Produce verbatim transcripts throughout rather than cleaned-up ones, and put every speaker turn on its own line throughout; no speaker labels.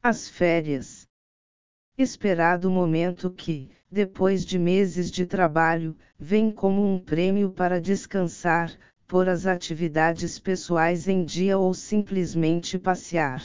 As férias. Esperado momento que, depois de meses de trabalho, vem como um prêmio para descansar, pôr as atividades pessoais em dia ou simplesmente passear.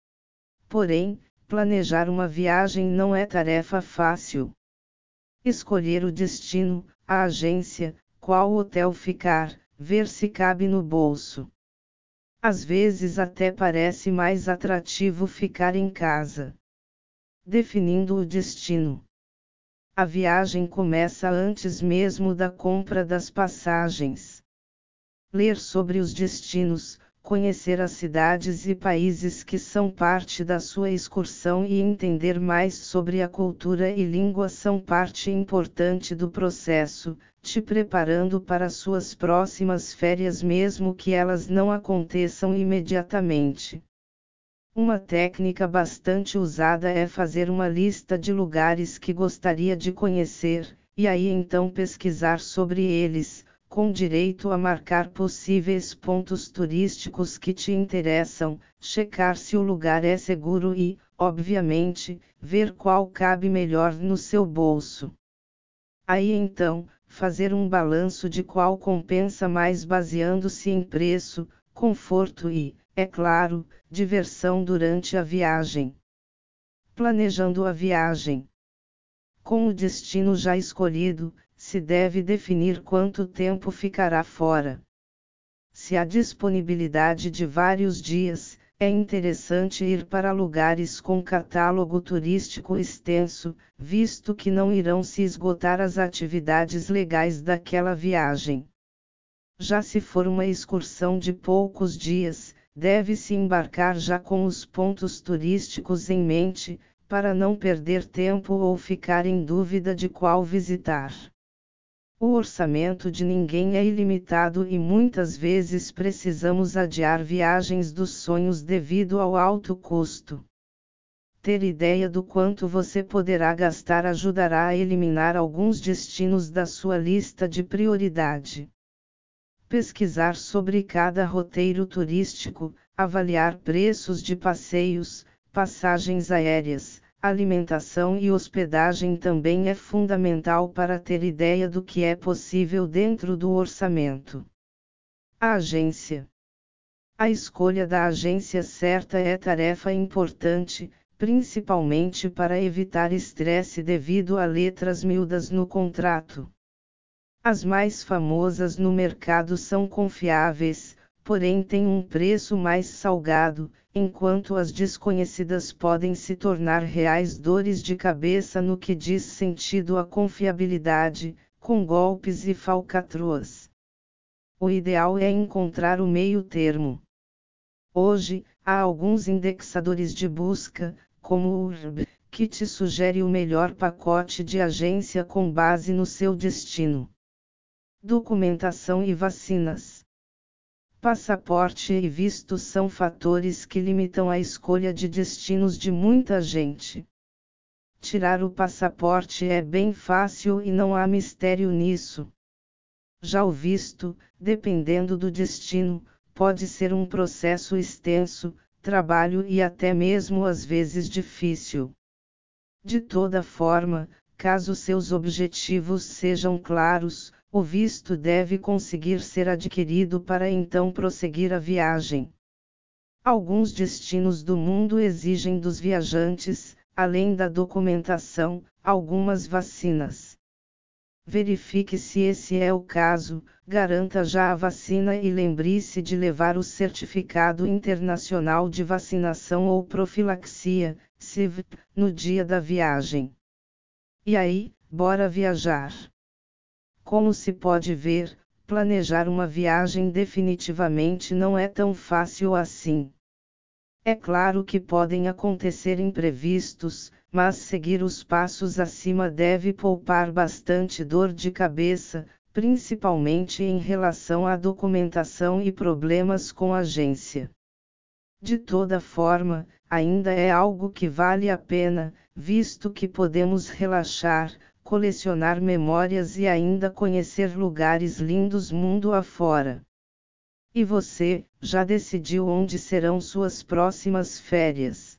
Porém, planejar uma viagem não é tarefa fácil. Escolher o destino, a agência, qual hotel ficar, ver se cabe no bolso. Às vezes até parece mais atrativo ficar em casa. Definindo o destino. A viagem começa antes mesmo da compra das passagens. Ler sobre os destinos, conhecer as cidades e países que são parte da sua excursão e entender mais sobre a cultura e língua são parte importante do processo, te preparando para suas próximas férias mesmo que elas não aconteçam imediatamente. Uma técnica bastante usada é fazer uma lista de lugares que gostaria de conhecer, e aí então pesquisar sobre eles, com direito a marcar possíveis pontos turísticos que te interessam, checar se o lugar é seguro e, obviamente, ver qual cabe melhor no seu bolso. Aí então, fazer um balanço de qual compensa mais baseando-se em preço, conforto e, é claro, diversão durante a viagem. Planejando a viagem. Com o destino já escolhido, se deve definir quanto tempo ficará fora. Se há disponibilidade de vários dias, é interessante ir para lugares com catálogo turístico extenso, visto que não irão se esgotar as atividades legais daquela viagem. Já se for uma excursão de poucos dias, deve-se embarcar já com os pontos turísticos em mente, para não perder tempo ou ficar em dúvida de qual visitar. O orçamento de ninguém é ilimitado e muitas vezes precisamos adiar viagens dos sonhos devido ao alto custo. Ter ideia do quanto você poderá gastar ajudará a eliminar alguns destinos da sua lista de prioridade. Pesquisar sobre cada roteiro turístico, avaliar preços de passeios, passagens aéreas, alimentação e hospedagem também é fundamental para ter ideia do que é possível dentro do orçamento. A agência. A escolha da agência certa é tarefa importante, principalmente para evitar estresse devido a letras miúdas no contrato. As mais famosas no mercado são confiáveis, porém têm um preço mais salgado, enquanto as desconhecidas podem se tornar reais dores de cabeça no que diz sentido à confiabilidade, com golpes e falcatruas. O ideal é encontrar o meio termo. Hoje, há alguns indexadores de busca, como o U R B, que te sugere o melhor pacote de agência com base no seu destino. Documentação e vacinas. Passaporte e visto são fatores que limitam a escolha de destinos de muita gente. Tirar o passaporte é bem fácil e não há mistério nisso. Já o visto, dependendo do destino, pode ser um processo extenso, trabalho e até mesmo às vezes difícil. De toda forma, caso seus objetivos sejam claros, o visto deve conseguir ser adquirido para então prosseguir a viagem. Alguns destinos do mundo exigem dos viajantes, além da documentação, algumas vacinas. Verifique se esse é o caso, garanta já a vacina e lembre-se de levar o Certificado Internacional de Vacinação ou Profilaxia, C I V P, no dia da viagem. E aí, bora viajar! Como se pode ver, planejar uma viagem definitivamente não é tão fácil assim. É claro que podem acontecer imprevistos, mas seguir os passos acima deve poupar bastante dor de cabeça, principalmente em relação à documentação e problemas com a agência. De toda forma, ainda é algo que vale a pena, visto que podemos relaxar, colecionar memórias e ainda conhecer lugares lindos mundo afora. E você, já decidiu onde serão suas próximas férias?